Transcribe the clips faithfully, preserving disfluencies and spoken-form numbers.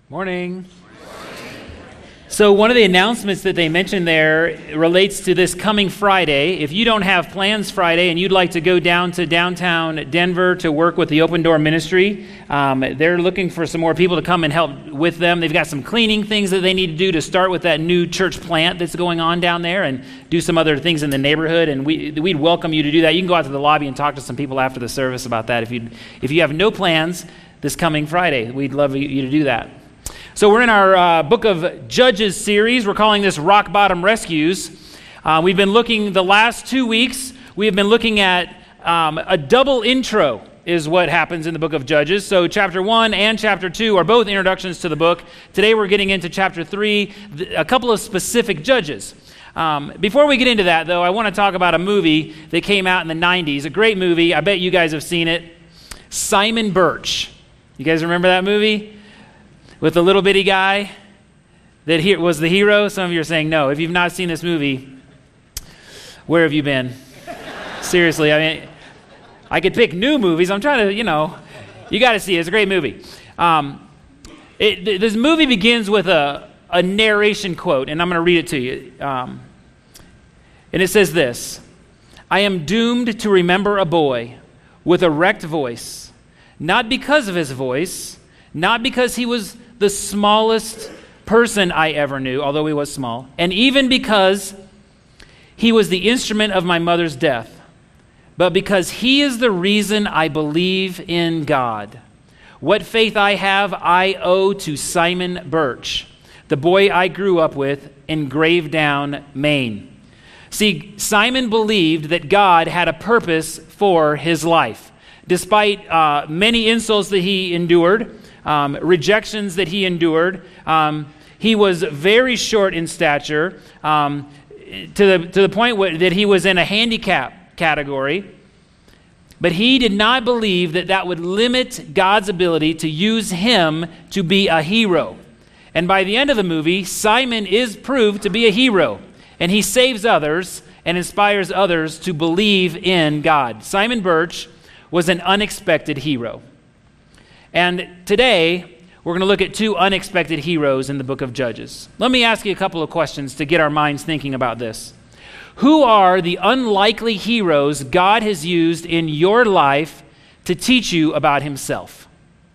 Morning. So one of the announcements that they mentioned there relates to this coming Friday. If you don't have plans Friday and you'd like to go down to downtown Denver to work with the Open Door Ministry, um, they're looking for some more people to come and help with them. They've got some cleaning things that they need to do to start with that new church plant that's going on down there and do some other things in the neighborhood. And we, we'd welcome you to do that. You can go out to the lobby and talk to some people after the service about that. If you if you have no plans this coming Friday, we'd love you to do that. So we're in our uh, Book of Judges series. We're calling this Rock Bottom Rescues. Uh, we've been looking, the last two weeks, we have been looking at um, a double intro is what happens in the Book of Judges. So chapter one and chapter two are both introductions to the book. Today we're getting into chapter three, a couple of specific judges. Um, before we get into that, though, I want to talk about a movie that came out in the nineties, a great movie. I bet you guys have seen it. Simon Birch. You guys remember that movie? With the little bitty guy that he was the hero? Some of you are saying no. If you've not seen this movie, where have you been? Seriously, I mean, I could pick new movies. I'm trying to, you know, you got to see it. It's a great movie. Um, it, th- this movie begins with a, a narration quote, and I'm going to read it to you. Um, and it says this: I am doomed to remember a boy with a wrecked voice, not because of his voice, not because he was the smallest person I ever knew, although he was small, and even because he was the instrument of my mother's death, but because he is the reason I believe in God. What faith I have, I owe to Simon Birch, the boy I grew up with in Gravedown, Maine. See, Simon believed that God had a purpose for his life. Despite uh, many insults that he endured, Um, rejections that he endured. Um, he was very short in stature, um, to the to the point where, that he was in a handicap category. But he did not believe that that would limit God's ability to use him to be a hero. And by the end of the movie, Simon is proved to be a hero, and he saves others and inspires others to believe in God. Simon Birch was an unexpected hero. And today, we're going to look at two unexpected heroes in the book of Judges. Let me ask you a couple of questions to get our minds thinking about this. Who are the unlikely heroes God has used in your life to teach you about himself?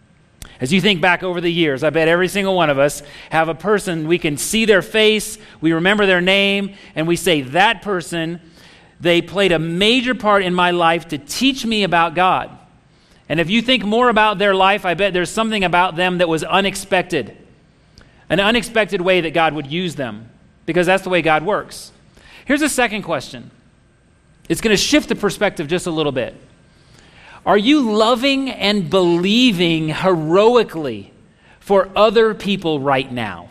As you think back over the years, I bet every single one of us have a person, we can see their face, we remember their name, and we say, that person, they played a major part in my life to teach me about God. And if you think more about their life, I bet there's something about them that was unexpected. An unexpected way that God would use them, because that's the way God works. Here's a second question. It's going to shift the perspective just a little bit. Are you loving and believing heroically for other people right now?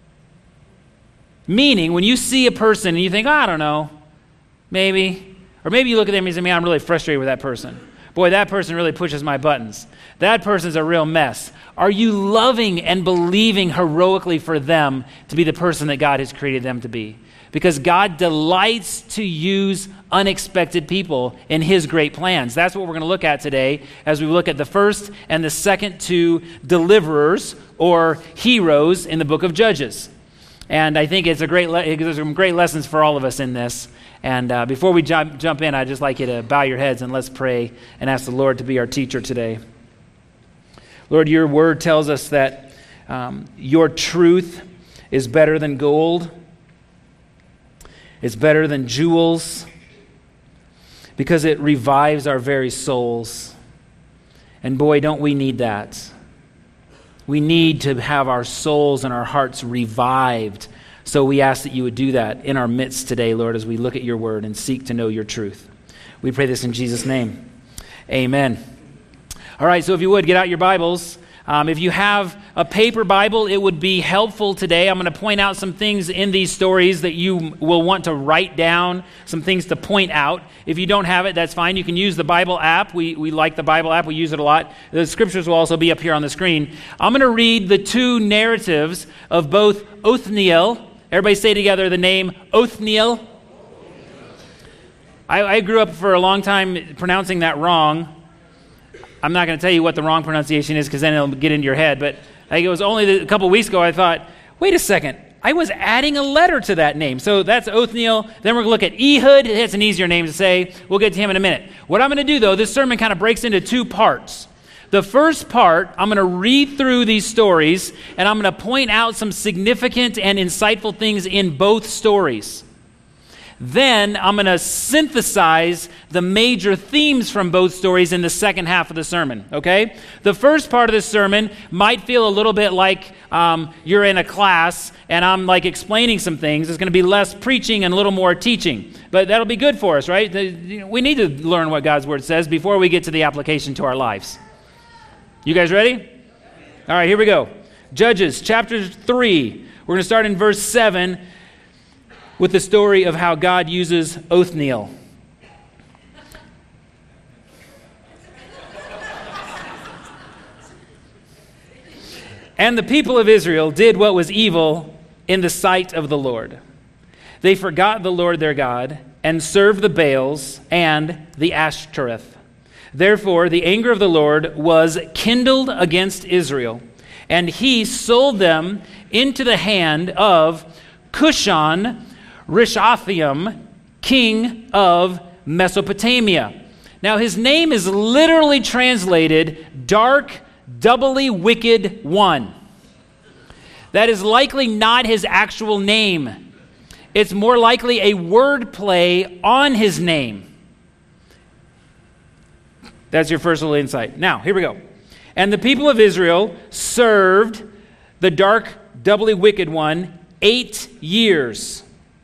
Meaning, when you see a person and you think, oh, I don't know, maybe, or maybe you look at them and you say, man, I'm really frustrated with that person. Boy, that person really pushes my buttons. That person's a real mess. Are you loving and believing heroically for them to be the person that God has created them to be? Because God delights to use unexpected people in his great plans. That's what we're going to look at today as we look at the first and the second two deliverers or heroes in the book of Judges. And I think it's a great le- there's some great lessons for all of us in this. And uh, before we jump, jump in, I'd just like you to bow your heads and let's pray and ask the Lord to be our teacher today. Lord, your word tells us that um, your truth is better than gold. It's better than jewels because it revives our very souls. And boy, don't we need that. We need to have our souls and our hearts revived. So we ask that you would do that in our midst today, Lord, as we look at your word and seek to know your truth. We pray this in Jesus' name. Amen. All right, so if you would, get out your Bibles. Um, if you have a paper Bible, it would be helpful today. I'm going to point out some things in these stories that you will want to write down, some things to point out. If you don't have it, that's fine. You can use the Bible app. We we like the Bible app. We use it a lot. The scriptures will also be up here on the screen. I'm going to read the two narratives of both Othniel. Everybody say together the name Othniel. I, I grew up for a long time pronouncing that wrong. I'm not going to tell you what the wrong pronunciation is because then it'll get into your head, but Like it was only a couple weeks ago I thought, wait a second, I was adding a letter to that name. So that's Othniel. Then we're going to look at Ehud. It's an easier name to say. We'll get to him in a minute. What I'm going to do, though, this sermon kind of breaks into two parts. The first part, I'm going to read through these stories, and I'm going to point out some significant and insightful things in both stories. Then I'm going to synthesize the major themes from both stories in the second half of the sermon, okay? The first part of the sermon might feel a little bit like um, you're in a class and I'm like explaining some things. It's going to be less preaching and a little more teaching. But that'll be good for us, right? We need to learn what God's Word says before we get to the application to our lives. You guys ready? All right, here we go. Judges chapter three. We're going to start in verse seven. With the story of how God uses Othniel. And the people of Israel did what was evil in the sight of the Lord. They forgot the Lord their God and served the Baals and the Ashtoreth. Therefore, the anger of the Lord was kindled against Israel, and he sold them into the hand of Cushan Rishathaim, king of Mesopotamia. Now his name is literally translated dark, doubly wicked one. That is likely not his actual name. It's more likely a word play on his name. That's your first little insight. Now, here we go. And the people of Israel served the dark, doubly wicked one eight years.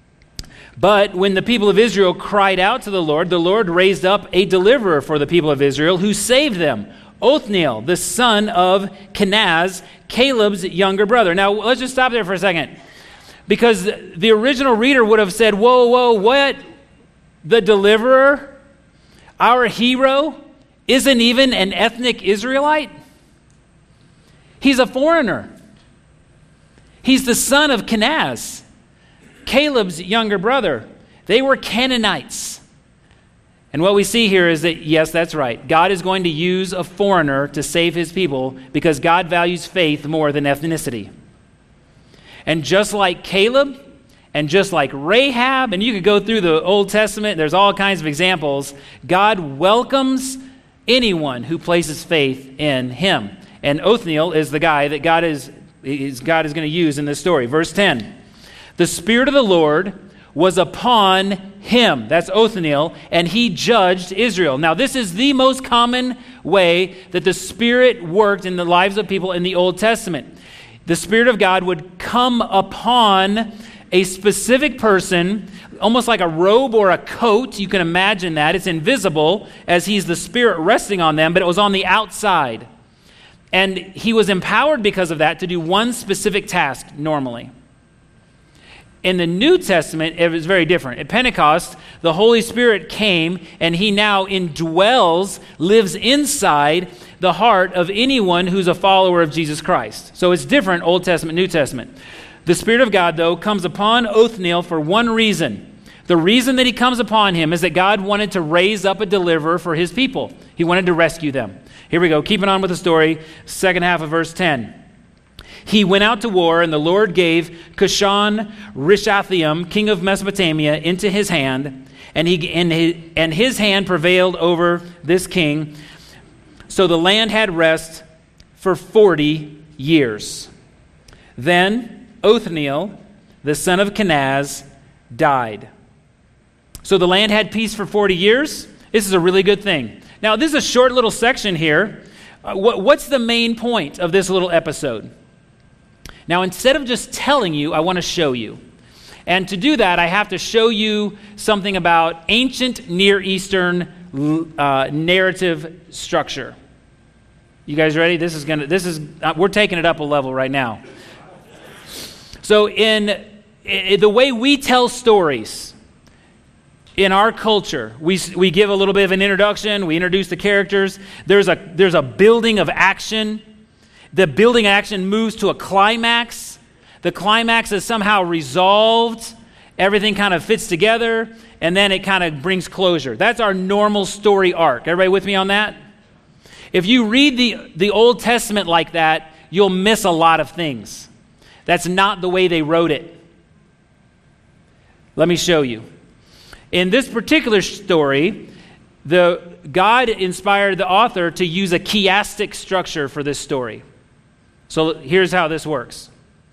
But when the people of Israel cried out to the Lord, the Lord raised up a deliverer for the people of Israel who saved them, Othniel, the son of Kenaz, Caleb's younger brother. Now, let's just stop there for a second. Because the original reader would have said, whoa, whoa, what? The deliverer, our hero, isn't even an ethnic Israelite? He's a foreigner. He's the son of Kenaz, Caleb's younger brother. They were Canaanites. And what we see here is that, yes, that's right. God is going to use a foreigner to save his people because God values faith more than ethnicity. And just like Caleb and just like Rahab, and you could go through the Old Testament, there's all kinds of examples, God welcomes anyone who places faith in him. And Othniel is the guy that God is, is, God is going to use in this story. Verse ten. The Spirit of the Lord was upon him. That's Othniel, and he judged Israel. Now, this is the most common way that the Spirit worked in the lives of people in the Old Testament. The Spirit of God would come upon a specific person, almost like a robe or a coat. You can imagine that. It's invisible as he's the Spirit resting on them, but it was on the outside. And he was empowered because of that to do one specific task normally. In the New Testament, it was very different. At Pentecost, the Holy Spirit came, and he now indwells, lives inside the heart of anyone who's a follower of Jesus Christ. So it's different, Old Testament, New Testament. The Spirit of God, though, comes upon Othniel for one reason. The reason that he comes upon him is that God wanted to raise up a deliverer for his people. He wanted to rescue them. Here we go, keeping on with the story, second half of verse ten. He went out to war, and the Lord gave Cushan Rishathaim, king of Mesopotamia, into his hand, and, he, and, his, and his hand prevailed over this king. So the land had rest for forty years. Then Othniel, the son of Kenaz, died. So the land had peace for forty years. This is a really good thing. Now, this is a short little section here. Uh, what, what's the main point of this little episode? Now, instead of just telling you, I want to show you. And to do that, I have to show you something about ancient Near Eastern uh, narrative structure. You guys ready? This is gonna. This is. Uh, we're taking it up a level right now. So, in, in the way we tell stories in our culture, we we give a little bit of an introduction. We introduce the characters. There's a there's a building of action. The building action moves to a climax. The climax is somehow resolved. Everything kind of fits together, and then it kind of brings closure. That's our normal story arc. Everybody with me on that? If you read the, the Old Testament like that, you'll miss a lot of things. That's not the way they wrote it. Let me show you. In this particular story, the God inspired the author to use a chiastic structure for this story. So here's how this works.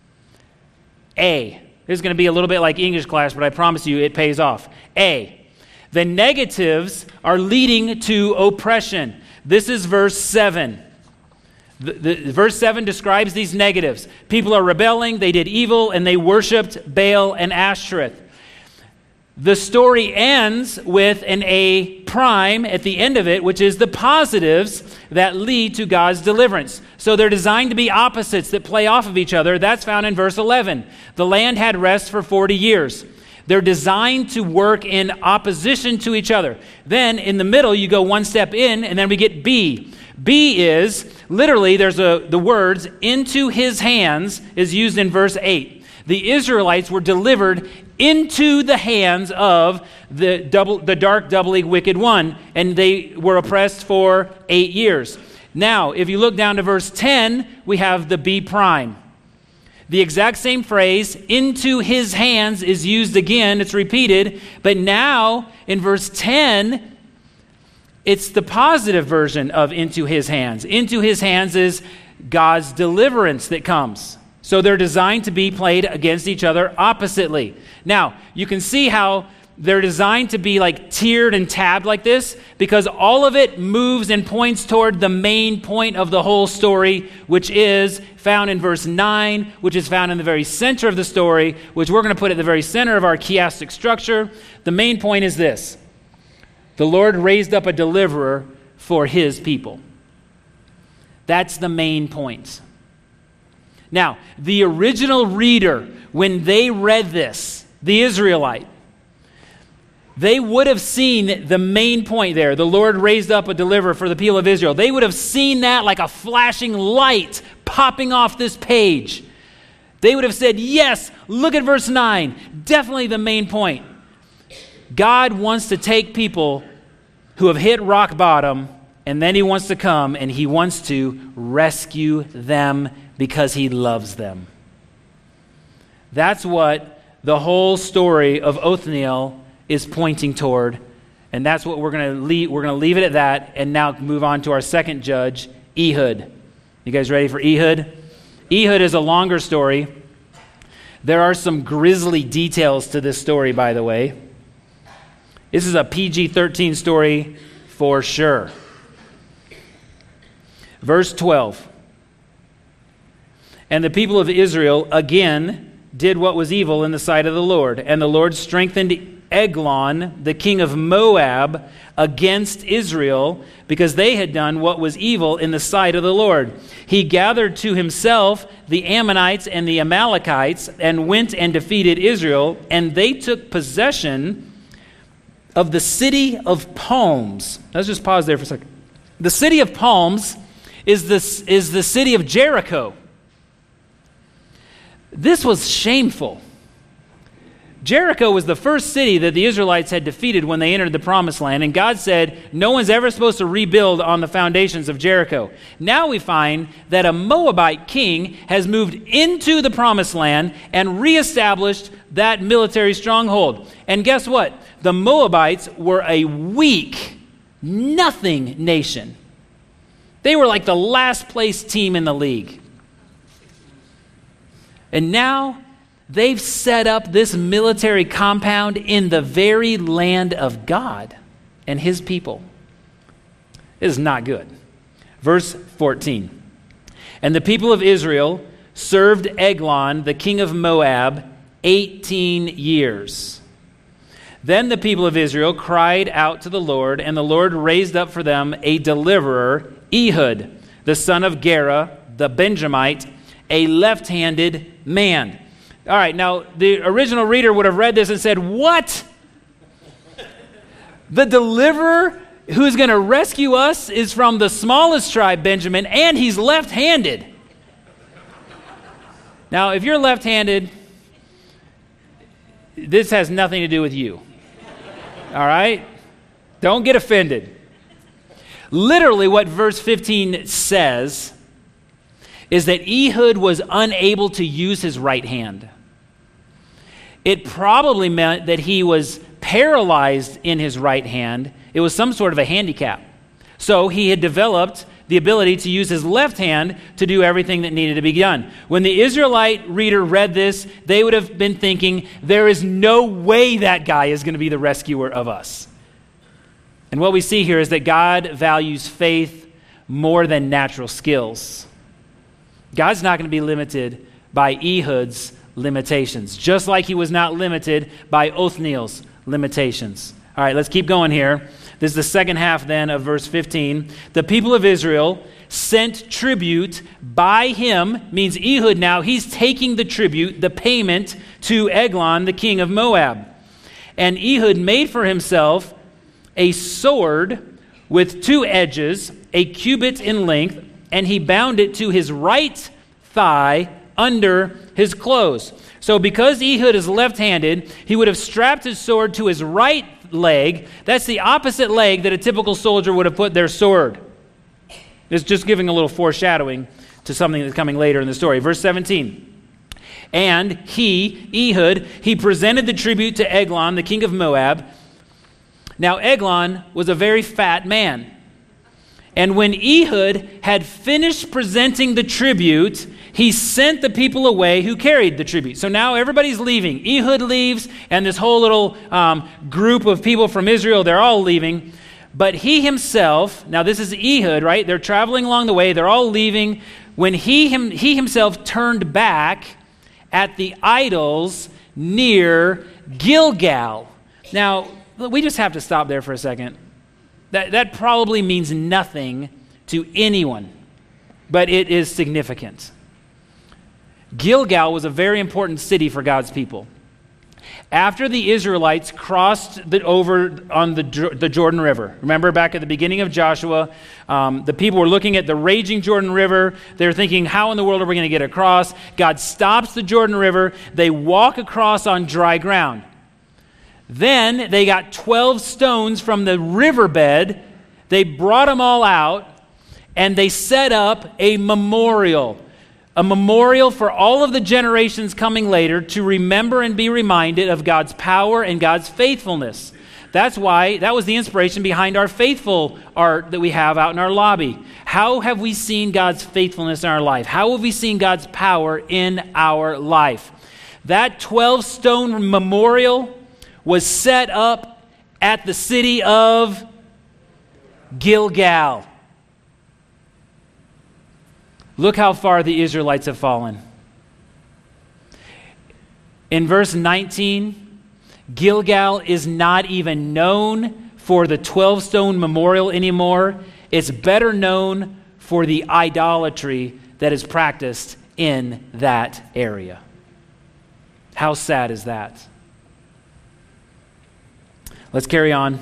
A. This is going to be a little bit like English class, but I promise you it pays off. A. The negatives are leading to oppression. This is verse seven. The, the, verse seven describes these negatives. People are rebelling, they did evil, and they worshipped Baal and Ashtoreth. The story ends with an A prime at the end of it, which is the positives that lead to God's deliverance. So they're designed to be opposites that play off of each other. That's found in verse eleven. The land had rest for forty years. They're designed to work in opposition to each other. Then in the middle, you go one step in, and then we get B. B is, literally, there's a the words, into his hands is used in verse eight. The Israelites were delivered into the hands of the double, the dark, doubly wicked one, and they were oppressed for eight years. Now, if you look down to verse ten, we have the B prime. The exact same phrase, into his hands, is used again. It's repeated. But now, in verse ten, it's the positive version of into his hands. Into his hands is God's deliverance that comes. So they're designed to be played against each other oppositely. Now, you can see how they're designed to be like tiered and tabbed like this because all of it moves and points toward the main point of the whole story, which is found in verse nine, which is found in the very center of the story, which we're going to put at the very center of our chiastic structure. The main point is this. The Lord raised up a deliverer for his people. That's the main point. Now, the original reader, when they read this, the Israelite, they would have seen the main point there. The Lord raised up a deliverer for the people of Israel. They would have seen that like a flashing light popping off this page. They would have said, yes, look at verse nine. Definitely the main point. God wants to take people who have hit rock bottom, and then he wants to come and he wants to rescue them because he loves them. That's what the whole story of Othniel is pointing toward, and that's what we're going to leave. We're going to leave it at that, and now move on to our second judge, Ehud. You guys ready for Ehud? Ehud is a longer story. There are some grisly details to this story, by the way. This is a P G thirteen story for sure. Verse twelve. And the people of Israel again did what was evil in the sight of the Lord. And the Lord strengthened Eglon, the king of Moab, against Israel, because they had done what was evil in the sight of the Lord. He gathered to himself the Ammonites and the Amalekites and went and defeated Israel, and they took possession of the city of palms. Let's just pause there for a second. The city of palms is the, is the city of Jericho. This was shameful. Jericho was the first city that the Israelites had defeated when they entered the Promised Land, and God said no one's ever supposed to rebuild on the foundations of Jericho. Now we find that a Moabite king has moved into the Promised Land and reestablished that military stronghold. And guess what? The Moabites were a weak, nothing nation. They were like the last place team in the league. And now they've set up this military compound in the very land of God and his people. It is not good. Verse fourteen. And the people of Israel served Eglon, the king of Moab, eighteen years. Then the people of Israel cried out to the Lord, and the Lord raised up for them a deliverer, Ehud, the son of Gera, the Benjamite, a left-handed man. All right, now the original reader would have read this and said, what? The deliverer who's going to rescue us is from the smallest tribe, Benjamin, and he's left-handed. Now, if you're left-handed, this has nothing to do with you. All right? Don't get offended. Literally what verse fifteen says is that Ehud was unable to use his right hand. It probably meant that he was paralyzed in his right hand. It was some sort of a handicap. So he had developed the ability to use his left hand to do everything that needed to be done. When the Israelite reader read this, they would have been thinking, there is no way that guy is going to be the rescuer of us. And what we see here is that God values faith more than natural skills. God's not going to be limited by Ehud's limitations, just like he was not limited by Othniel's limitations. All right, let's keep going here. This is the second half then of verse fifteen. The people of Israel sent tribute by him, means Ehud now, he's taking the tribute, the payment to Eglon, the king of Moab. And Ehud made for himself a sword with two edges, a cubit in length, and he bound it to his right thigh under his clothes. So because Ehud is left-handed, he would have strapped his sword to his right leg. That's the opposite leg that a typical soldier would have put their sword. It's just giving a little foreshadowing to something that's coming later in the story. Verse seventeen. And he, Ehud, he presented the tribute to Eglon, the king of Moab. Now Eglon was a very fat man. And when Ehud had finished presenting the tribute, he sent the people away who carried the tribute. So now everybody's leaving. Ehud leaves, and this whole little um, group of people from Israel, they're all leaving. But he himself, now this is Ehud, right? They're traveling along the way. They're all leaving. When he, him, he himself turned back at the idols near Gilgal. Now, we just have to stop there for a second. That, that probably means nothing to anyone, but it is significant. Gilgal was a very important city for God's people. After the Israelites crossed the, over on the, the Jordan River, remember back at the beginning of Joshua, um, the people were looking at the raging Jordan River. They're thinking, how in the world are we going to get across? God stops the Jordan River. They walk across on dry ground. Then they got twelve stones from the riverbed. They brought them all out, and they set up a memorial. A memorial for all of the generations coming later to remember and be reminded of God's power and God's faithfulness. That's why, that was the inspiration behind our faithful art that we have out in our lobby. How have we seen God's faithfulness in our life? How have we seen God's power in our life? That twelve-stone memorial was set up at the city of Gilgal. Look how far the Israelites have fallen. In verse nineteen, Gilgal is not even known for the twelve-stone memorial anymore. It's better known for the idolatry that is practiced in that area. How sad is that? Let's carry on.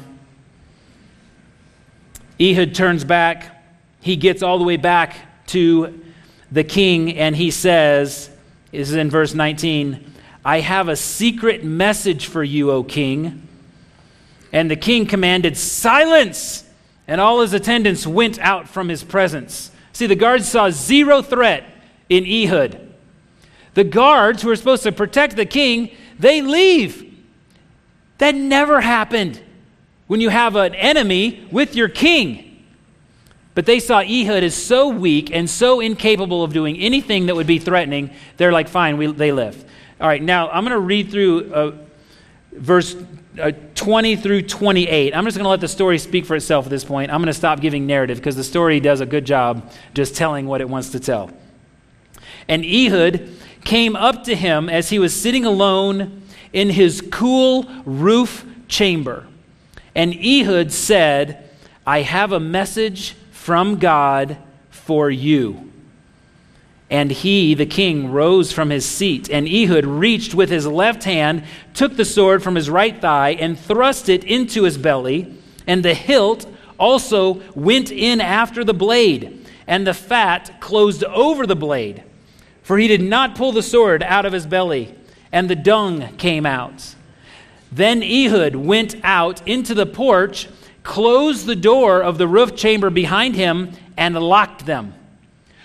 Ehud turns back. He gets all the way back to the king, and he says, this is in verse nineteen, I have a secret message for you, O king. And the king commanded, silence! And all his attendants went out from his presence. See, the guards saw zero threat in Ehud. The guards who are supposed to protect the king, they leave. That never happened when you have an enemy with your king. But they saw Ehud as so weak and so incapable of doing anything that would be threatening, they're like, fine, we, they left. All right, now I'm going to read through uh, verse uh, twenty through twenty-eight. I'm just going to let the story speak for itself at this point. I'm going to stop giving narrative because the story does a good job just telling what it wants to tell. And Ehud came up to him as he was sitting alone in his cool roof chamber. And Ehud said, I have a message from God for you. And he, the king, rose from his seat, and Ehud reached with his left hand, took the sword from his right thigh, and thrust it into his belly, and the hilt also went in after the blade, and the fat closed over the blade. For he did not pull the sword out of his belly, and the dung came out. Then Ehud went out into the porch, closed the door of the roof chamber behind him, and locked them.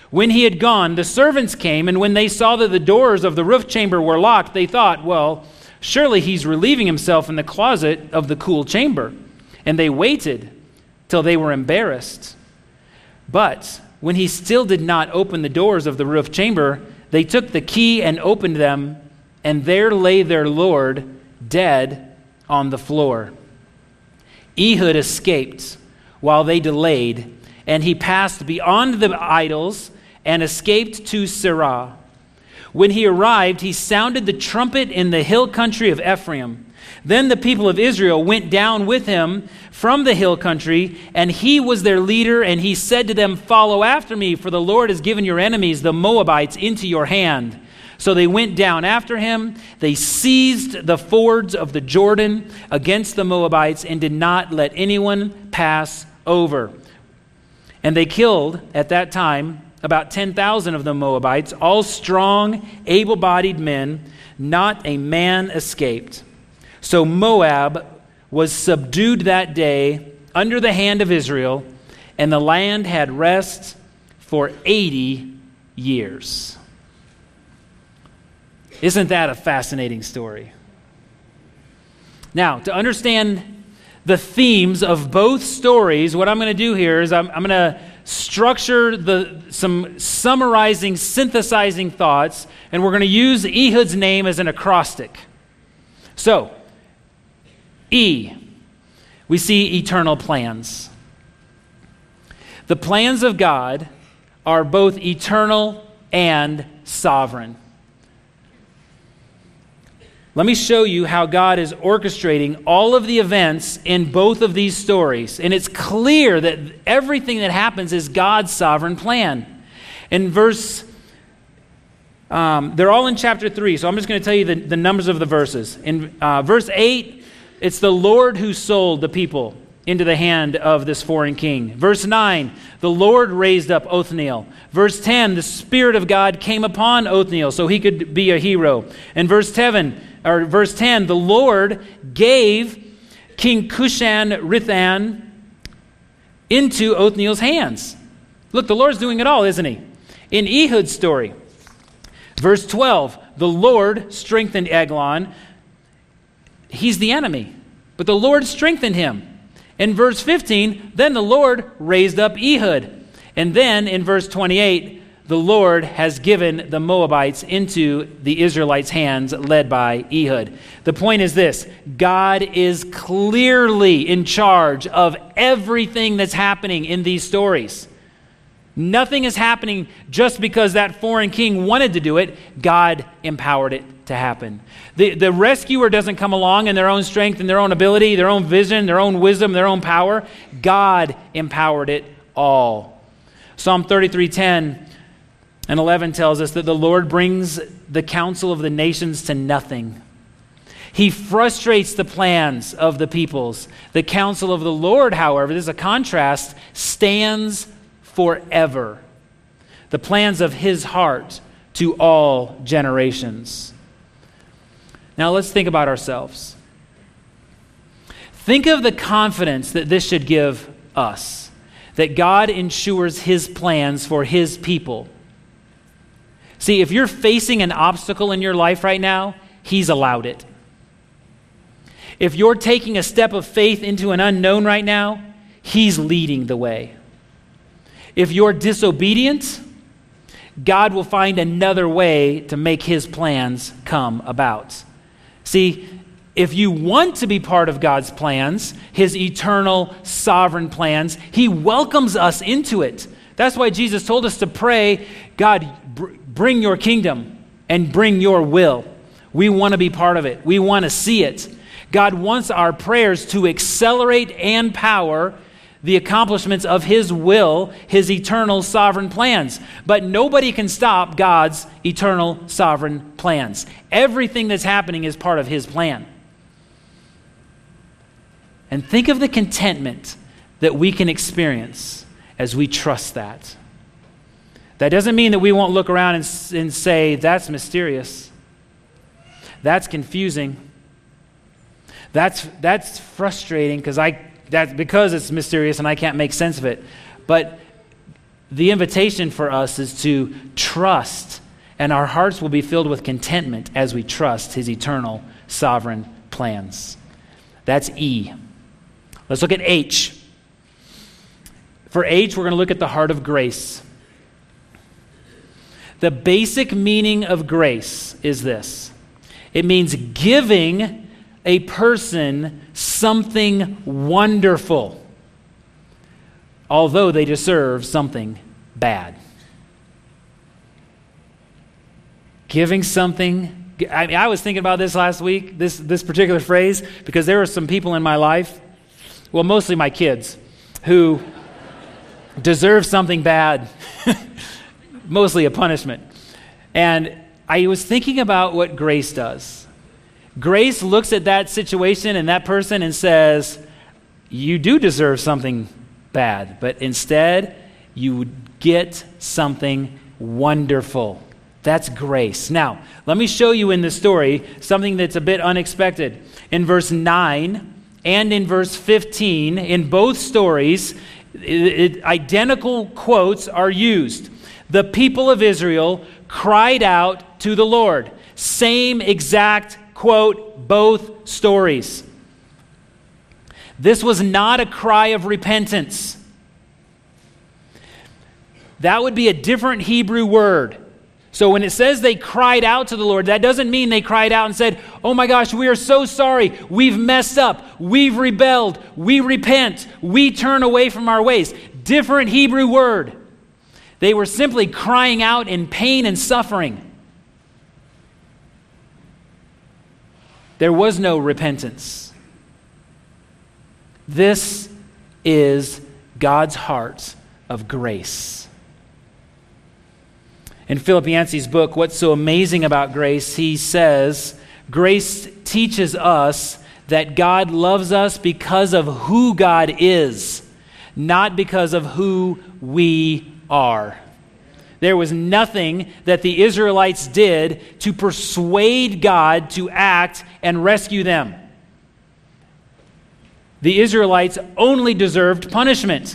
When he had gone, the servants came, and when they saw that the doors of the roof chamber were locked, they thought, well, surely he's relieving himself in the closet of the cool chamber. And they waited till they were embarrassed. But when he still did not open the doors of the roof chamber, they took the key and opened them, and there lay their Lord dead on the floor. Ehud escaped while they delayed, and he passed beyond the idols and escaped to Sirah. When he arrived, he sounded the trumpet in the hill country of Ephraim. Then the people of Israel went down with him from the hill country, and he was their leader, and he said to them, "Follow after me, for the Lord has given your enemies, the Moabites, into your hand." So they went down after him. They seized the fords of the Jordan against the Moabites and did not let anyone pass over. And they killed at that time about ten thousand of the Moabites, all strong, able-bodied men. Not a man escaped. So Moab was subdued that day under the hand of Israel, and the land had rest for eighty years. Isn't that a fascinating story? Now, to understand the themes of both stories, what I'm going to do here is I'm, I'm going to structure the some summarizing, synthesizing thoughts, and we're going to use Ehud's name as an acrostic. So, E, we see eternal plans. The plans of God are both eternal and sovereign. Let me show you how God is orchestrating all of the events in both of these stories. And it's clear that everything that happens is God's sovereign plan. In verse, um, they're all in chapter three, so I'm just going to tell you the, the numbers of the verses. In uh, verse eight, it's the Lord who sold the people into the hand of this foreign king. Verse nine, the Lord raised up Othniel. Verse ten, the Spirit of God came upon Othniel so he could be a hero. And verse ten, or verse ten, the Lord gave King Cushan-Rithan into Othniel's hands. Look, the Lord's doing it all, isn't he? In Ehud's story, verse twelve, the Lord strengthened Eglon. He's the enemy, but the Lord strengthened him. In verse fifteen, then the Lord raised up Ehud. And then in verse twenty-eight, the Lord has given the Moabites into the Israelites' hands, led by Ehud. The point is this: God is clearly in charge of everything that's happening in these stories. Nothing is happening just because that foreign king wanted to do it. God empowered it to happen. The, the rescuer doesn't come along in their own strength and their own ability, their own vision, their own wisdom, their own power. God empowered it all. Psalm thirty-three ten and eleven tells us that the Lord brings the counsel of the nations to nothing. He frustrates the plans of the peoples. The counsel of the Lord, however, this is a contrast, stands forever. The plans of his heart to all generations. Now let's think about ourselves. Think of the confidence that this should give us, that God ensures his plans for his people. See, if you're facing an obstacle in your life right now, he's allowed it. If you're taking a step of faith into an unknown right now, he's leading the way. If you're disobedient, God will find another way to make his plans come about. See, if you want to be part of God's plans, his eternal sovereign plans, he welcomes us into it. That's why Jesus told us to pray, God, br- bring your kingdom and bring your will. We want to be part of it. We want to see it. God wants our prayers to accelerate and power the accomplishments of his will, his eternal sovereign plans. But nobody can stop God's eternal sovereign plans. Everything that's happening is part of his plan. And think of the contentment that we can experience as we trust that. That doesn't mean that we won't look around and, and say, that's mysterious. That's confusing. That's, that's frustrating because I That's because it's mysterious and I can't make sense of it. But the invitation for us is to trust, and our hearts will be filled with contentment as we trust his eternal sovereign plans. That's E. Let's look at H. For H, we're going to look at the heart of grace. The basic meaning of grace is this. It means giving a person something wonderful, although they deserve something bad. Giving something, I mean, I was thinking about this last week, this, this particular phrase, because there are some people in my life, well, mostly my kids, who deserve something bad, mostly a punishment. And I was thinking about what grace does. Grace looks at that situation and that person and says, you do deserve something bad, but instead you get something wonderful. That's grace. Now, let me show you in the story something that's a bit unexpected. In verse nine and in verse fifteen, in both stories, it, it, identical quotes are used. The people of Israel cried out to the Lord. Same exact quote, both stories. This was not a cry of repentance. That would be a different Hebrew word. So when it says they cried out to the Lord, that doesn't mean they cried out and said, oh my gosh, we are so sorry. We've messed up. We've rebelled. We repent. We turn away from our ways. Different Hebrew word. They were simply crying out in pain and suffering. There was no repentance. This is God's heart of grace. In Philip Yancey's book, What's So Amazing About Grace, he says, grace teaches us that God loves us because of who God is, not because of who we are. There was nothing that the Israelites did to persuade God to act and rescue them. The Israelites only deserved punishment.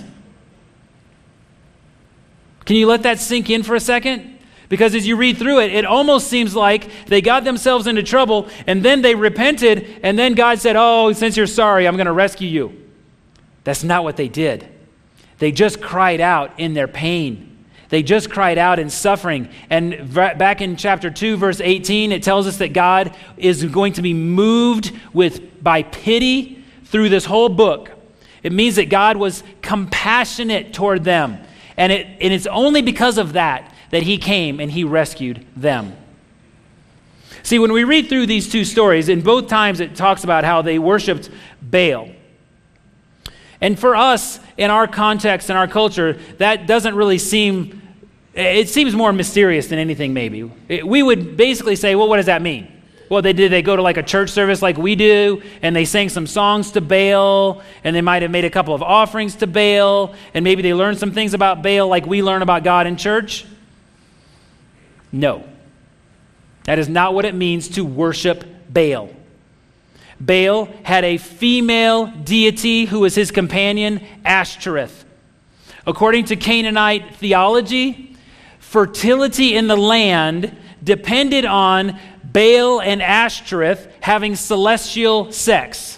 Can you let that sink in for a second? Because as you read through it, it almost seems like they got themselves into trouble and then they repented and then God said, oh, since you're sorry, I'm going to rescue you. That's not what they did. They just cried out in their pain. They just cried out in suffering. And back in chapter two, verse eighteen, it tells us that God is going to be moved with by pity through this whole book. It means that God was compassionate toward them. And, it, and it's only because of that that he came and he rescued them. See, when we read through these two stories, in both times it talks about how they worshiped Baal. And for us, in our context, in our culture, that doesn't really seem, it seems more mysterious than anything maybe. It, we would basically say, well, what does that mean? Well, they did they go to like a church service like we do, and they sang some songs to Baal, and they might have made a couple of offerings to Baal, and maybe they learned some things about Baal like we learn about God in church? No. That is not what it means to worship Baal. Baal had a female deity who was his companion, Ashtoreth. According to Canaanite theology, fertility in the land depended on Baal and Ashtoreth having celestial sex.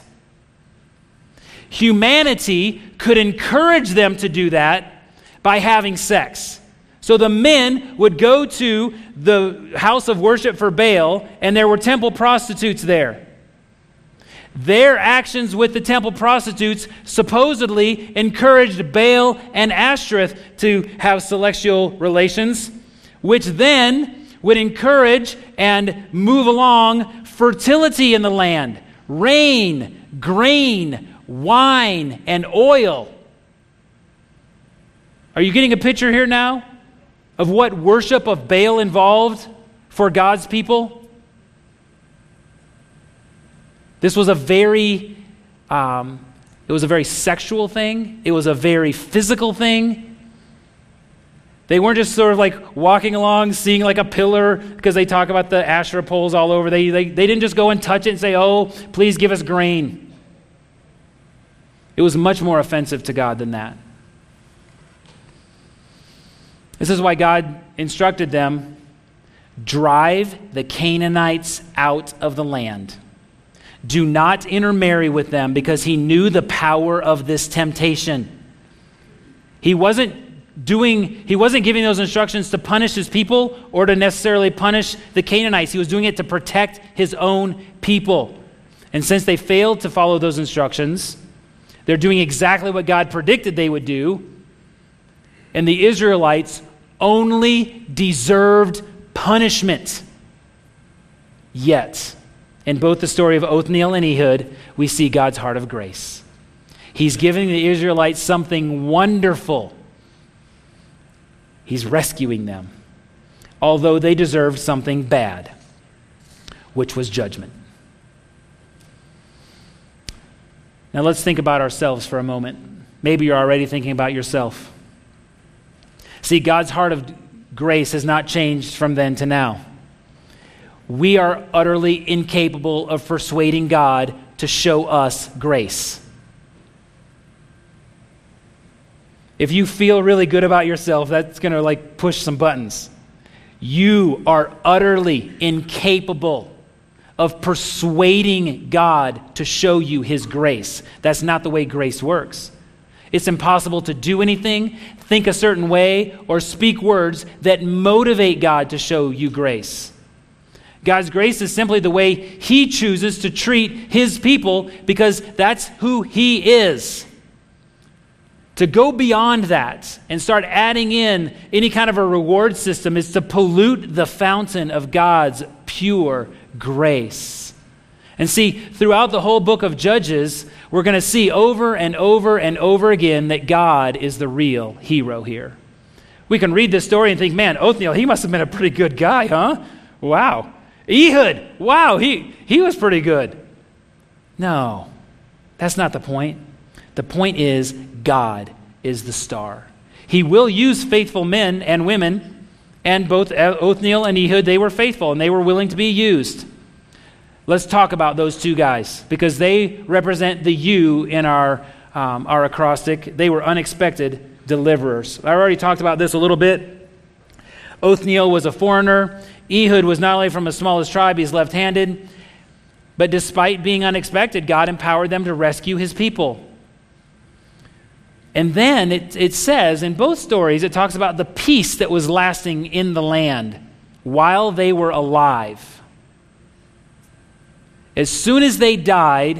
Humanity could encourage them to do that by having sex. So the men would go to the house of worship for Baal, and there were temple prostitutes there. Their actions with the temple prostitutes supposedly encouraged Baal and Ashtoreth to have celestial relations, which then would encourage and move along fertility in the land, rain, grain, wine, and oil. Are you getting a picture here now of what worship of Baal involved for God's people? This was a very, um, it was a very sexual thing. It was a very physical thing. They weren't just sort of like walking along, seeing like a pillar, because they talk about the Asherah poles all over. They, they, they didn't just go and touch it and say, oh, please give us grain. It was much more offensive to God than that. This is why God instructed them, drive the Canaanites out of the land. Do not intermarry with them, because he knew the power of this temptation. He wasn't doing, he wasn't giving those instructions to punish his people or to necessarily punish the Canaanites. He was doing it to protect his own people. And since they failed to follow those instructions, they're doing exactly what God predicted they would do. And the Israelites only deserved punishment. Yet, in both the story of Othniel and Ehud, we see God's heart of grace. He's giving the Israelites something wonderful. He's rescuing them, although they deserved something bad, which was judgment. Now let's think about ourselves for a moment. Maybe you're already thinking about yourself. See, God's heart of grace has not changed from then to now. We are utterly incapable of persuading God to show us grace. If you feel really good about yourself, that's going to like push some buttons. You are utterly incapable of persuading God to show you his grace. That's not the way grace works. It's impossible to do anything, think a certain way, or speak words that motivate God to show you grace. God's grace is simply the way he chooses to treat his people, because that's who he is. To go beyond that and start adding in any kind of a reward system is to pollute the fountain of God's pure grace. And see, throughout the whole book of Judges, we're going to see over and over and over again that God is the real hero here. We can read this story and think, man, Othniel, he must have been a pretty good guy, huh? Wow. Ehud, wow, he, he was pretty good. No, that's not the point. The point is, God is the star. He will use faithful men and women, and both Othniel and Ehud, they were faithful and they were willing to be used. Let's talk about those two guys, because they represent the you in our, um, our acrostic. They were unexpected deliverers. I already talked about this a little bit. Othniel was a foreigner. Ehud was not only from the smallest tribe, he's left-handed, but despite being unexpected, God empowered them to rescue his people. And then it, it says, in both stories, it talks about the peace that was lasting in the land while they were alive. As soon as they died,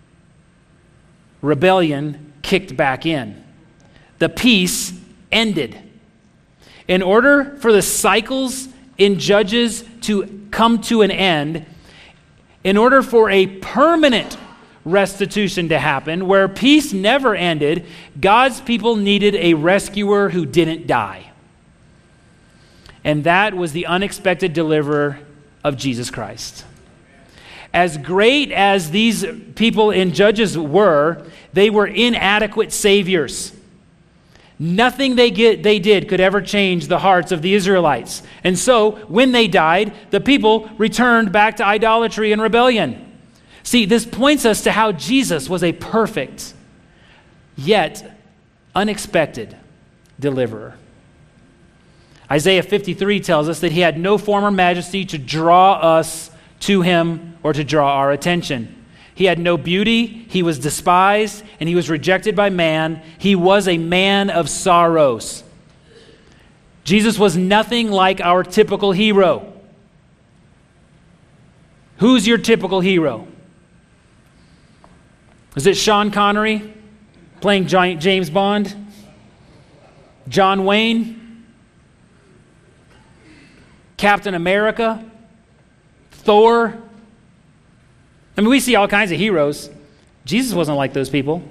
rebellion kicked back in. The peace ended. In order for the cycles in Judges to come to an end, in order for a permanent restitution to happen, where peace never ended, God's people needed a rescuer who didn't die. And that was the unexpected deliverer of Jesus Christ. As great as these people in Judges were, they were inadequate saviors. Nothing they get, they did could ever change the hearts of the Israelites. And so, when they died, the people returned back to idolatry and rebellion. See, this points us to how Jesus was a perfect, yet unexpected deliverer. Isaiah fifty-three tells us that he had no form or majesty to draw us to him or to draw our attention. He had no beauty, he was despised, and he was rejected by man. He was a man of sorrows. Jesus was nothing like our typical hero. Who's your typical hero? Is it Sean Connery playing Giant James Bond? John Wayne? Captain America? Thor? I mean, we see all kinds of heroes. Jesus wasn't like those people.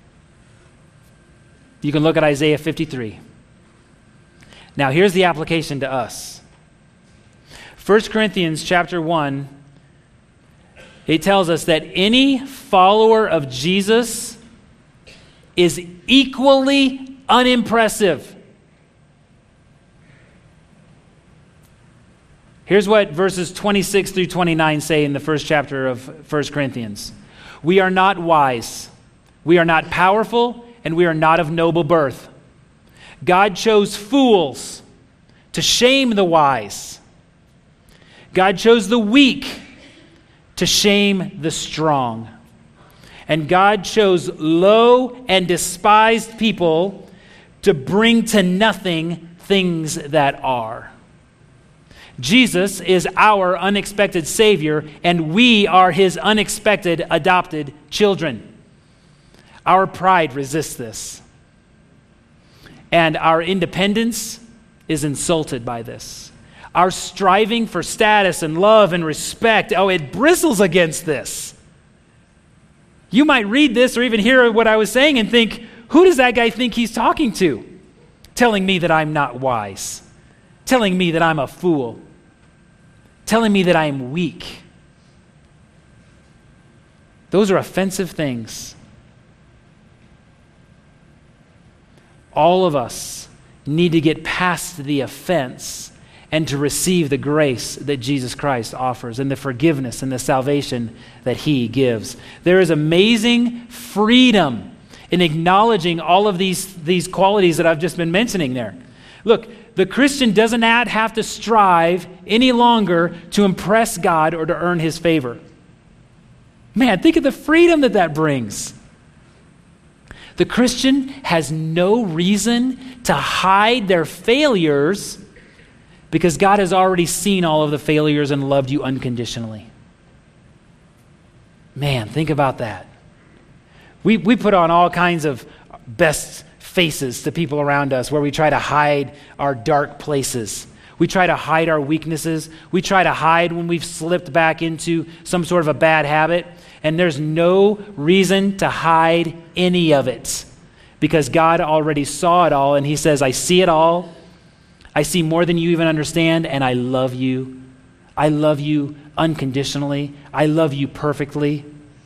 You can look at Isaiah fifty-three. Now, here's the application to us. First Corinthians chapter one, it tells us that any follower of Jesus is equally unimpressive. Here's what verses twenty-six through twenty-nine say in the first chapter of First Corinthians. We are not wise, we are not powerful, and we are not of noble birth. God chose fools to shame the wise. God chose the weak to shame the strong. And God chose low and despised people to bring to nothing things that are. Jesus is our unexpected Savior, and we are his unexpected adopted children. Our pride resists this. And our independence is insulted by this. Our striving for status and love and respect, oh, it bristles against this. You might read this or even hear what I was saying and think, who does that guy think he's talking to? Telling me that I'm not wise. Telling me that I'm a fool. Telling me that I am weak. Those are offensive things. All of us need to get past the offense and to receive the grace that Jesus Christ offers and the forgiveness and the salvation that he gives. There is amazing freedom in acknowledging all of these, these qualities that I've just been mentioning there. Look, the Christian doesn't have to strive any longer to impress God or to earn his favor. Man, think of the freedom that that brings. The Christian has no reason to hide their failures because God has already seen all of the failures and loved you unconditionally. Man, think about that. We, we put on all kinds of best faces to people around us where we try to hide our dark places. We try to hide our weaknesses. We try to hide when we've slipped back into some sort of a bad habit. And there's no reason to hide any of it because God already saw it all and he says, I see it all. I see more than you even understand, and I love you. I love you unconditionally. I love you perfectly.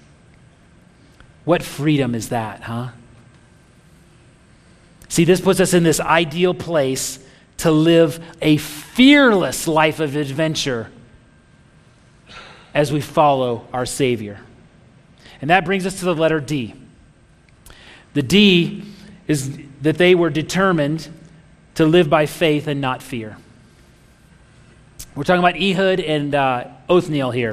What freedom is that, huh? See, this puts us in this ideal place to live a fearless life of adventure as we follow our Savior. And that brings us to the letter D. The D is that they were determined to live by faith and not fear. We're talking about Ehud and uh, Othniel here.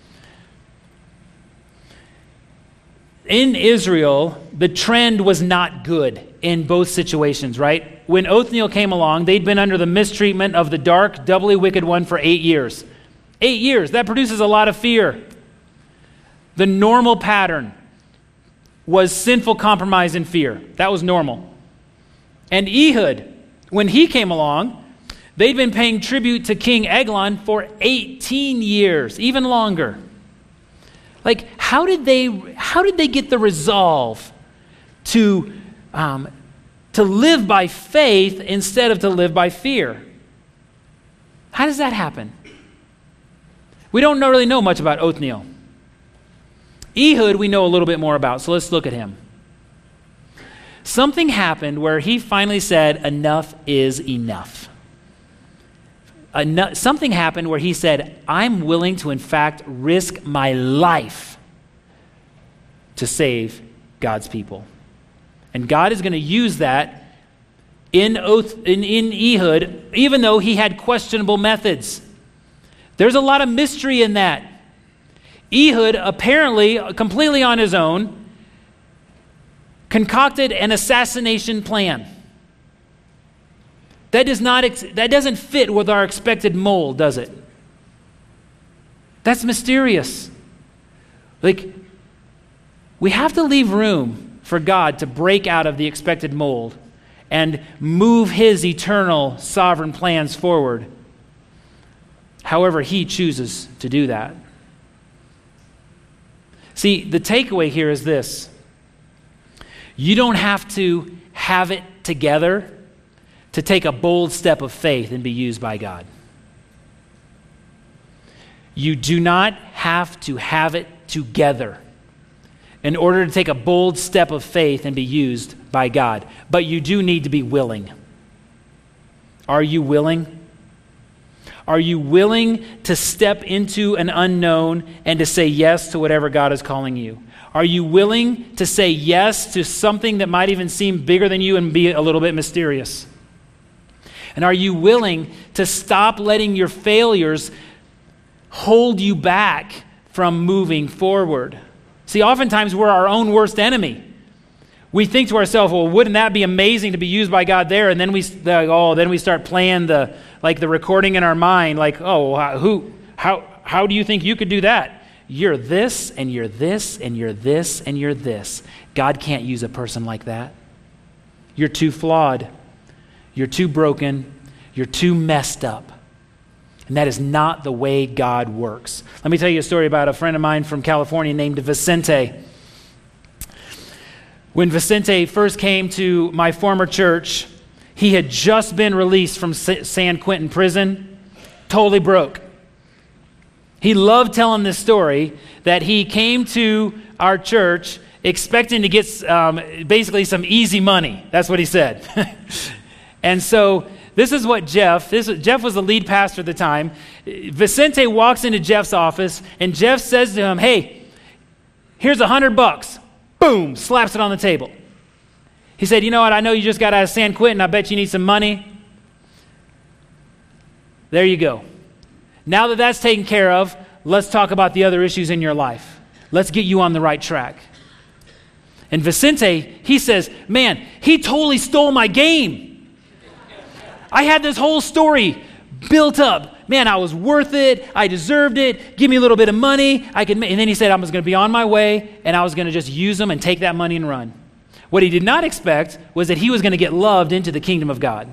In Israel, the trend was not good in both situations, right? When Othniel came along, they'd been under the mistreatment of the dark, doubly wicked one for eight years. Eight years, that produces a lot of fear. The normal pattern was sinful compromise and fear. That was normal. And Ehud, when he came along, they'd been paying tribute to King Eglon for eighteen years, even longer. Like, how did they, how did they get the resolve to, um, to live by faith instead of to live by fear? How does that happen? We don't really know much about Othniel. Ehud we know a little bit more about, so let's look at him. Something happened where he finally said, enough is enough. Enough, something happened where he said, I'm willing to, in fact, risk my life to save God's people. And God is going to use that in, Oth, in, in Ehud, even though he had questionable methods. There's a lot of mystery in that. Ehud, apparently, completely on his own, concocted an assassination plan. That does not ex- that doesn't fit with our expected mold, does it? That's mysterious. Like, we have to leave room for God to break out of the expected mold and move his eternal sovereign plans forward. However he chooses to do that. See, the takeaway here is this. You don't have to have it together to take a bold step of faith and be used by God. You do not have to have it together in order to take a bold step of faith and be used by God. But you do need to be willing. Are you willing? Are you willing to step into an unknown and to say yes to whatever God is calling you? Are you willing to say yes to something that might even seem bigger than you and be a little bit mysterious? And are you willing to stop letting your failures hold you back from moving forward? See, oftentimes we're our own worst enemy. We think to ourselves, well, wouldn't that be amazing to be used by God there? And then we, oh, then we start playing the, like the recording in our mind, like, oh, who, how, how do you think you could do that? You're this, and you're this, and you're this, and you're this. God can't use a person like that. You're too flawed. You're too broken. You're too messed up. And that is not the way God works. Let me tell you a story about a friend of mine from California named Vicente. When Vicente first came to my former church, he had just been released from San Quentin prison, totally broke. He loved telling this story that he came to our church expecting to get um, basically some easy money. That's what he said. And so this is what Jeff, this Jeff was the lead pastor at the time. Vicente walks into Jeff's office, and Jeff says to him, hey, here's a hundred bucks. Boom, slaps it on the table. He said, you know what, I know you just got out of San Quentin. I bet you need some money. There you go. Now that that's taken care of, let's talk about the other issues in your life. Let's get you on the right track. And Vicente, he says, man, he totally stole my game. I had this whole story built up. Man, I was worth it. I deserved it. Give me a little bit of money. I could. And then he said I was going to be on my way, and I was going to just use them and take that money and run. What he did not expect was that he was going to get loved into the kingdom of God.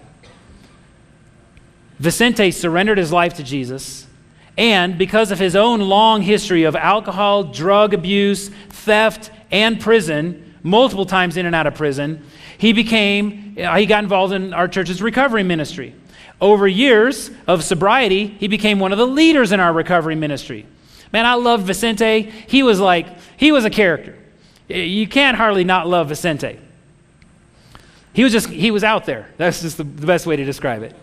Vicente surrendered his life to Jesus, and because of his own long history of alcohol, drug abuse, theft, and prison, multiple times in and out of prison, he became, he got involved in our church's recovery ministry. Over years of sobriety, he became one of the leaders in our recovery ministry. Man, I love Vicente. He was like, he was a character. You can't hardly not love Vicente. He was just, he was out there. That's just the, the best way to describe it.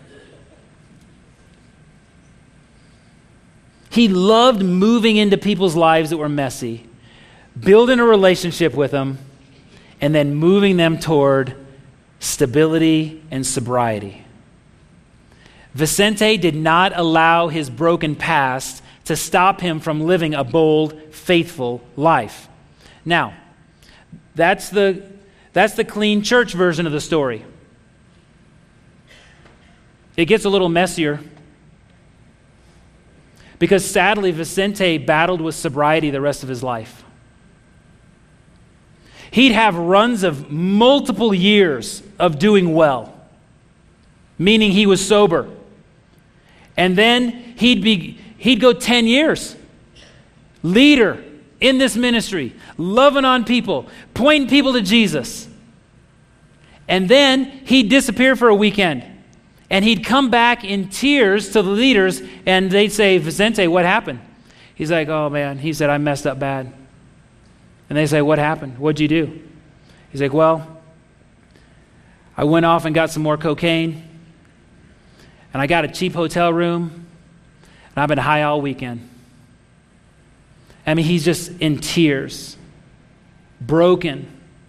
He loved moving into people's lives that were messy, building a relationship with them, and then moving them toward stability and sobriety. Vicente did not allow his broken past to stop him from living a bold, faithful life. Now, that's the, that's the clean church version of the story. It gets a little messier because sadly, Vicente battled with sobriety the rest of his life. He'd have runs of multiple years of doing well, meaning he was sober. And then he'd be he'd go ten years, leader in this ministry, loving on people, pointing people to Jesus. And then he'd disappear for a weekend. And he'd come back in tears to the leaders, and they'd say, Vicente, what happened? He's like, oh man, he said, I messed up bad. And they say, what happened? What'd you do? He's like, well, I went off and got some more cocaine, and I got a cheap hotel room, and I've been high all weekend. I mean, he's just in tears, broken,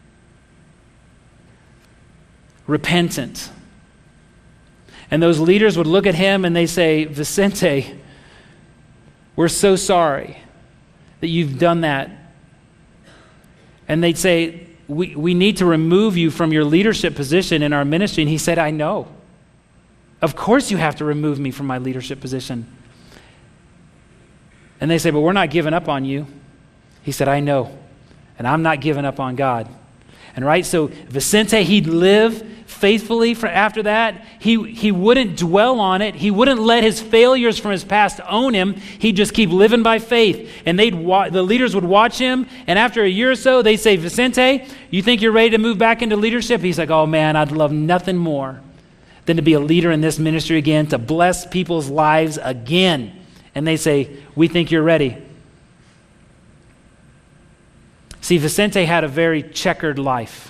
repentant. And those leaders would look at him and they say, Vicente, we're so sorry that you've done that. And they'd say, we, we need to remove you from your leadership position in our ministry. And he said, I know. Of course you have to remove me from my leadership position. And they say, but we're not giving up on you. He said, I know. And I'm not giving up on God. And right, so Vicente, he'd live faithfully for after that. He, he wouldn't dwell on it. He wouldn't let his failures from his past own him. He'd just keep living by faith. And they'd wa- the leaders would watch him. And after a year or so, they'd say, Vicente, you think you're ready to move back into leadership? He's like, oh man, I'd love nothing more than to be a leader in this ministry again, to bless people's lives again. And they say, we think you're ready. See, Vicente had a very checkered life.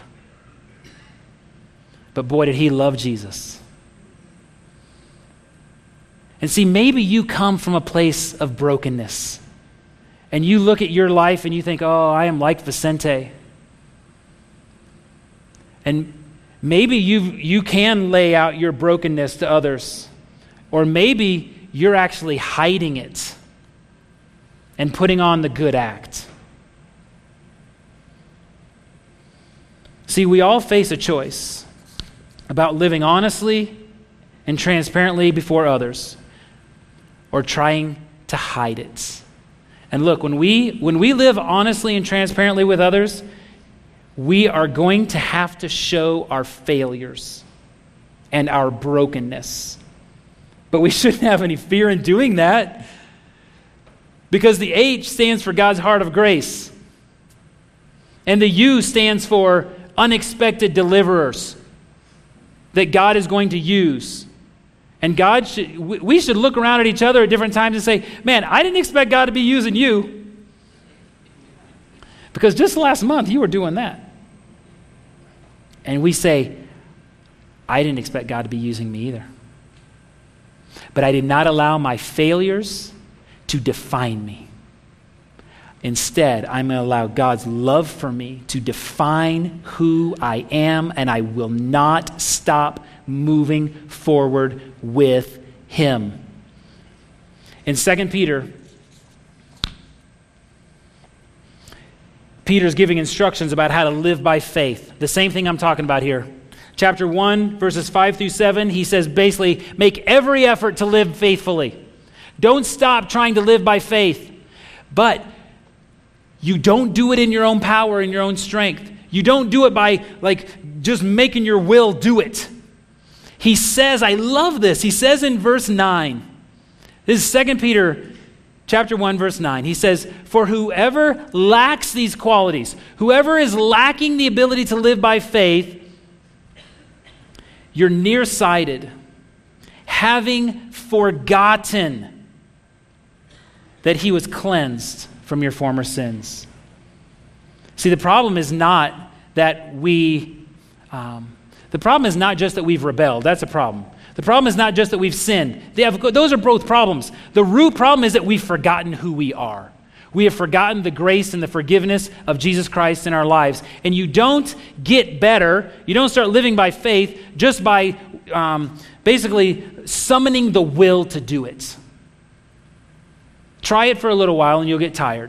But boy, did he love Jesus. And see, maybe you come from a place of brokenness. And you look at your life and you think, oh, I am like Vicente. And maybe you you can lay out your brokenness to others, or maybe you're actually hiding it and putting on the good act. See, we all face a choice about living honestly and transparently before others, or trying to hide it. And look, when we when we live honestly and transparently with others, we are going to have to show our failures and our brokenness. But we shouldn't have any fear in doing that, because the H stands for God's heart of grace, and the U stands for unexpected deliverers that God is going to use. And God should, we should look around at each other at different times and say, man, I didn't expect God to be using you, because just last month you were doing that. And we say, I didn't expect God to be using me either. But I did not allow my failures to define me. Instead, I'm going to allow God's love for me to define who I am, and I will not stop moving forward with Him. In Second Peter, Peter's giving instructions about how to live by faith. The same thing I'm talking about here. Chapter one, verses five through seven, he says basically, make every effort to live faithfully. Don't stop trying to live by faith. But you don't do it in your own power and your own strength. You don't do it by like just making your will do it. He says, I love this. He says in verse nine, this is Second Peter chapter one, verse nine. He says, for whoever lacks these qualities, whoever is lacking the ability to live by faith, you're nearsighted, having forgotten that he was cleansed from your former sins. See, the problem is not that we, um, the problem is not just that we've rebelled. That's a problem. The problem is not just that we've sinned. They have, those are both problems. The root problem is that we've forgotten who we are. We have forgotten the grace and the forgiveness of Jesus Christ in our lives. And you don't get better, you don't start living by faith just by um, basically summoning the will to do it. Try it for a little while and you'll get tired.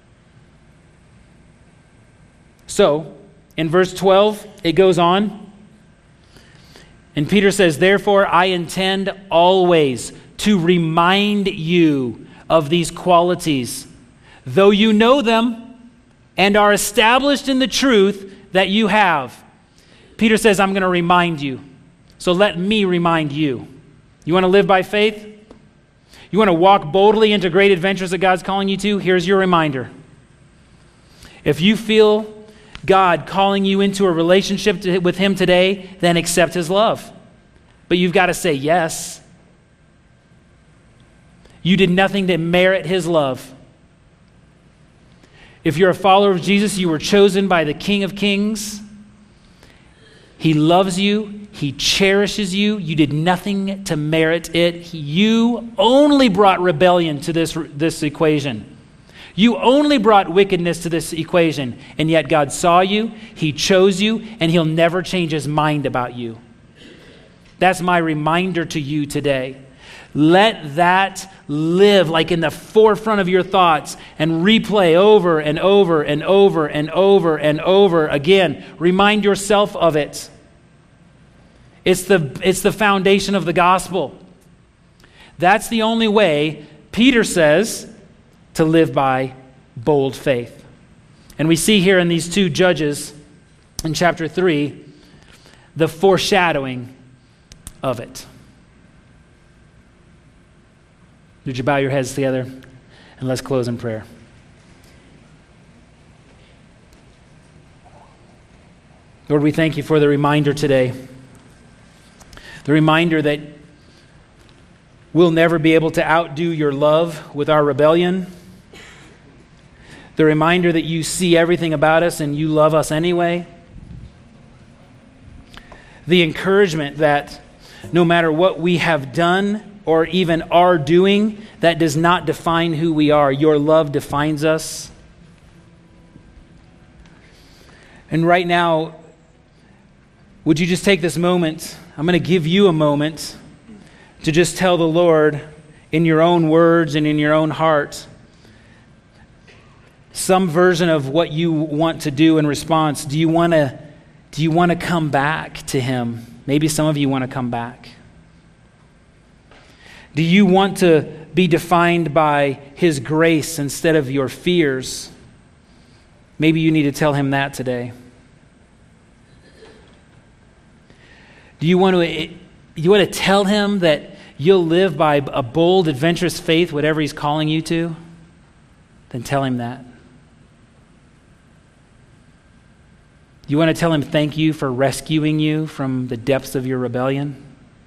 So, in verse twelve, it goes on. And Peter says, therefore, I intend always to remind you of these qualities, though you know them and are established in the truth that you have. Peter says, I'm going to remind you. So let me remind you. You want to live by faith? You want to walk boldly into great adventures that God's calling you to? Here's your reminder. If you feel God calling you into a relationship to, with Him today, then accept His love. But you've got to say yes. You did nothing to merit His love. If you're a follower of Jesus, you were chosen by the King of Kings. He loves you. He cherishes you. You did nothing to merit it. You only brought rebellion to this, this equation. You only brought wickedness to this equation. And yet God saw you, He chose you, and He'll never change His mind about you. That's my reminder to you today. Let that live like in the forefront of your thoughts and replay over and over and over and over and over again. Remind yourself of it. It's the, it's the foundation of the gospel. That's the only way, Peter says, to live by bold faith. And we see here in these two judges in chapter three, the foreshadowing of it. Would you bow your heads together and let's close in prayer. Lord, we thank you for the reminder today. The reminder that we'll never be able to outdo your love with our rebellion. The reminder that you see everything about us and you love us anyway. The encouragement that no matter what we have done or even are doing, that does not define who we are. Your love defines us. And right now, would you just take this moment? I'm going to give you a moment to just tell the Lord in your own words and in your own heart some version of what you want to do in response. Do you want to do you want to come back to him? Maybe some of you want to come back. Do you want to be defined by his grace instead of your fears? Maybe you need to tell him that today. Do you want to you want to tell him that you'll live by a bold, adventurous faith, whatever he's calling you to? Then tell him that. You want to tell him thank you for rescuing you from the depths of your rebellion?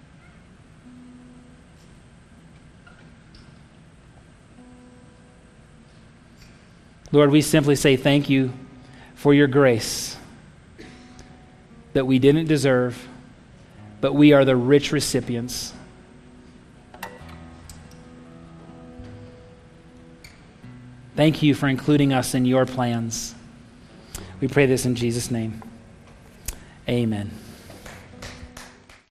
Lord, we simply say thank you for your grace that we didn't deserve, but we are the rich recipients. Thank you for including us in your plans. We pray this in Jesus' name. Amen.